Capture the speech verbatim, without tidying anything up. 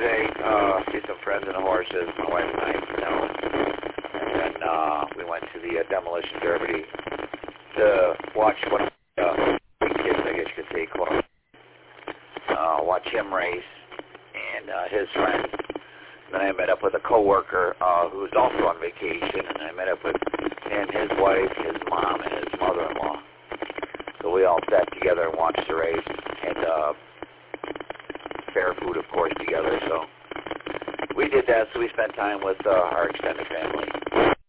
today, uh, see some friends and horses, my wife and I, you know, and then uh, we went to the uh, demolition derby to watch one of the uh, big kids, I guess you could say, called, uh, watch him race and uh, his friends. Then I met up with a coworker uh, who was also on vacation, and I met up with him, his wife, his mom, and his mother-in-law. So we all sat together and watched the race, and uh, fair food, of course, together. So we did that, so we spent time with uh, our extended family.